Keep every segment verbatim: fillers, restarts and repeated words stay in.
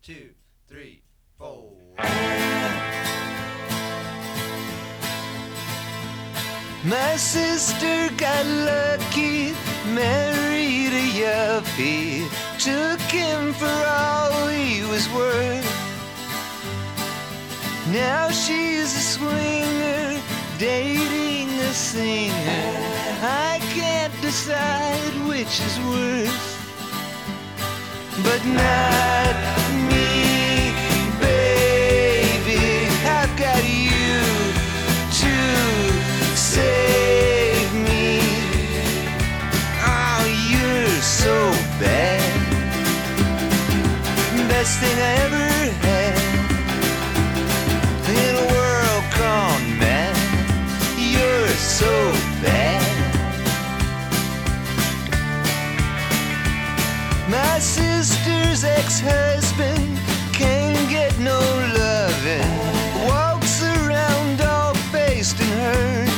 two, three, four. My sister got lucky, married a yuppie, took him for all he was worth. Now she's a swinger, dating a singer. I can't decide which is worse, but not me, baby. I've got you to save me. Oh, you're so bad. Best thing I ever had in a world gone mad. You're so bad. My sister's ex-husband can't get no lovin', walks around all faced and hurt.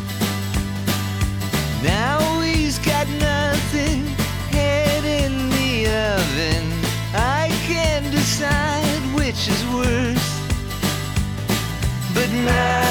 Now he's got nothing, head in the oven. I can't decide which is worse, but now